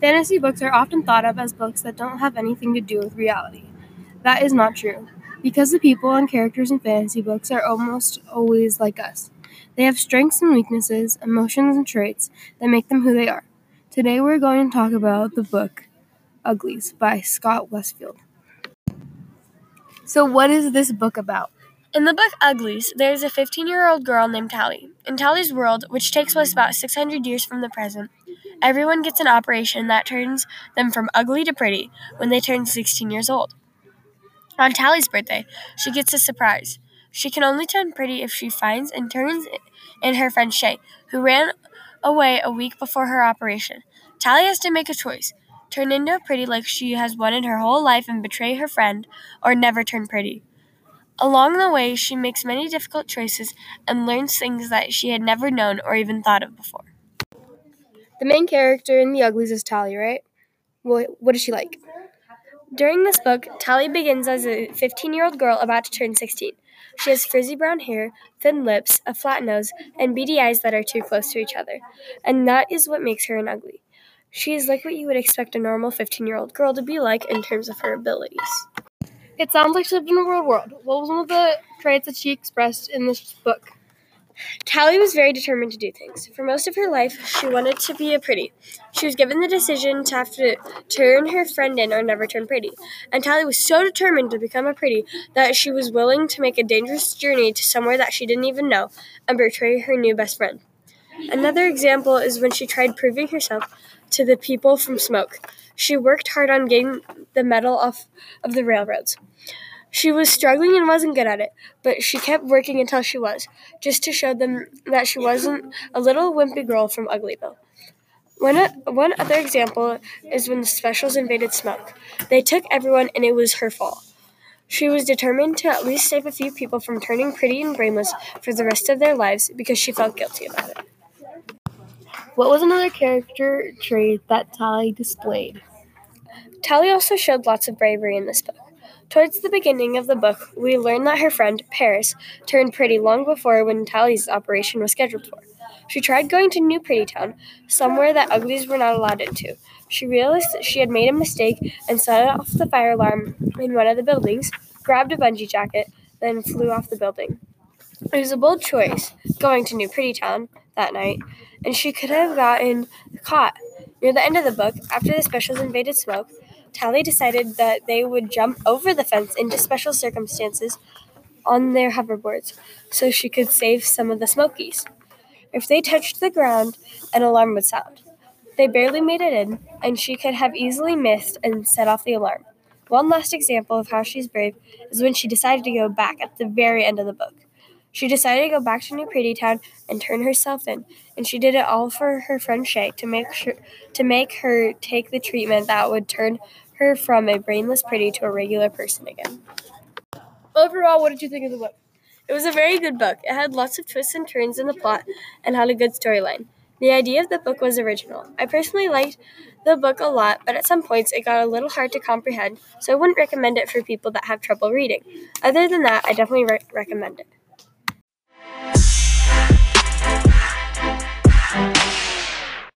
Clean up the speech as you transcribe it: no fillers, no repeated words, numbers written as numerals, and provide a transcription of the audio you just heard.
Fantasy books are often thought of as books that don't have anything to do with reality. That is not true, because the people and characters in fantasy books are almost always like us. They have strengths and weaknesses, emotions and traits that make them who they are. Today we're going to talk about the book Uglies by Scott Westfield. So what is this book about? In the book Uglies, there is a 15-year-old girl named Tally. In Tally's world, which takes place about 600 years from the present, everyone gets an operation that turns them from ugly to pretty when they turn 16 years old. On Tally's birthday, she gets a surprise. She can only turn pretty if she finds and turns in her friend Shay, who ran away a week before her operation. Tally has to make a choice: turn into a pretty like she has wanted her whole life and betray her friend, or never turn pretty. Along the way, she makes many difficult choices and learns things that she had never known or even thought of before. The main character in The Uglies is Tally, right? Well, what is she like? During this book, Tally begins as a 15-year-old girl about to turn 16. She has frizzy brown hair, thin lips, a flat nose, and beady eyes that are too close to each other. And that is what makes her an ugly. She is like what you would expect a normal 15-year-old girl to be like in terms of her abilities. It sounds like she lived in a real world. What was one of the traits that she expressed in this book? Tally was very determined to do things. For most of her life, she wanted to be a pretty. She was given the decision to have to turn her friend in or never turn pretty. And Tally was so determined to become a pretty that she was willing to make a dangerous journey to somewhere that she didn't even know and betray her new best friend. Another example is when she tried proving herself to the people from Smoke. She worked hard on getting the metal off of the railroads. She was struggling and wasn't good at it, but she kept working until she was, just to show them that she wasn't a little wimpy girl from Uglyville. One other example is when the Specials invaded Smoke. They took everyone, and it was her fault. She was determined to at least save a few people from turning pretty and brainless for the rest of their lives because she felt guilty about it. What was another character trait that Tally displayed? Tally also showed lots of bravery in this book. Towards the beginning of the book, we learn that her friend, Paris, turned pretty long before when Tally's operation was scheduled for. She tried going to New Pretty Town, somewhere that uglies were not allowed into. She realized that she had made a mistake and set off the fire alarm in one of the buildings, grabbed a bungee jacket, then flew off the building. It was a bold choice, going to New Pretty Town that night, and she could have gotten caught. Near the end of the book, after the Specials invaded Smoke, Tally decided that they would jump over the fence into special circumstances on their hoverboards so she could save some of the Smokies. If they touched the ground, an alarm would sound. They barely made it in, and she could have easily missed and set off the alarm. One last example of how she's brave is when she decided to go back at the very end of the book. She decided to go back to New Pretty Town and turn herself in, and she did it all for her friend Shay to make her take the treatment that would turn her from a brainless pretty to a regular person again. Overall, what did you think of the book? It was a very good book. It had lots of twists and turns in the plot and had a good storyline. The idea of the book was original. I personally liked the book a lot, but at some points it got a little hard to comprehend, so I wouldn't recommend it for people that have trouble reading. Other than that, I definitely recommend it.